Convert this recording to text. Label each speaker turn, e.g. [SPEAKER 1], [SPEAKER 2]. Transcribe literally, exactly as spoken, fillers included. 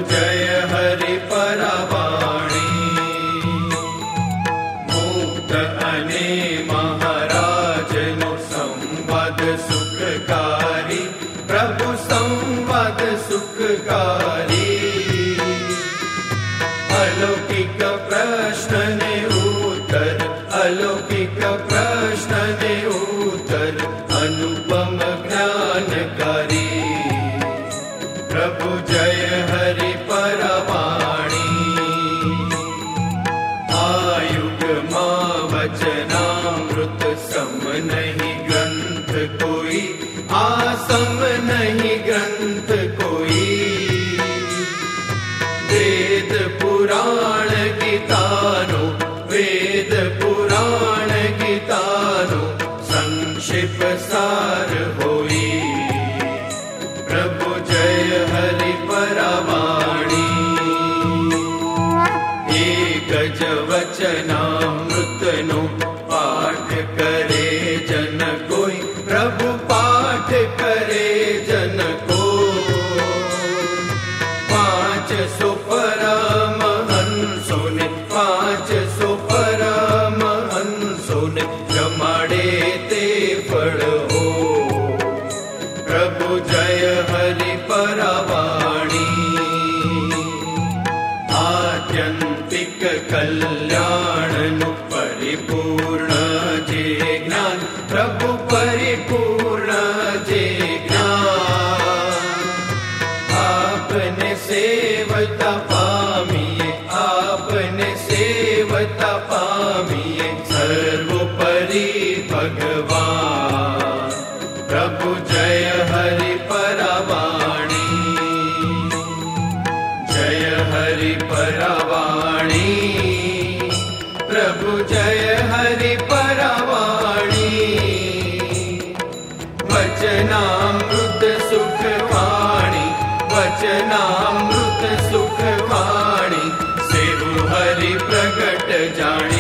[SPEAKER 1] जय हरि परवाणी। मुक्त अने महाराज नो संवाद सुखकारी, प्रभु संवाद सुखकारी। अलौकिक प्रश्न ने उत्तर, अलौकिक प्रश्न ने उत्तर, अनुपम ज्ञानकारी। प्रभु जय हरि परवाणी। आयुग मां वचनामृत सम नहीं ग्रंथ कोई, आसम नहीं ग्रंथ कोई। वेद पुराण गीतानो, वेद पुराण गीतानो संक्षिप सार होई। प्रभु जय हरि परवाणी। एक ज वचनामृत नो पाठ करे जन कोई, प्रभु पाठ करे जन को। पांच सौ परमहंसों ने, पांच सौ परमहंसों ने जमाड़े ते फल हो। प्रभु जय हरि परवाणी। आत्यंतिक कल्याण नु परिपूर्ण जे ज्ञान, प्रभु परिपूर्ण जे ज्ञान। आपने सेवता पामिए, आपने सेवता पामिए, सर्वोपरि भगवान। प्रभु जय हरि परवाणी। जय हरि परवाणी। प्रभु जय हरि परवाणी। वचनामृत सुखवाणी, वचनामृत सुखवाणी, सेवु हरि प्रगट जाणी।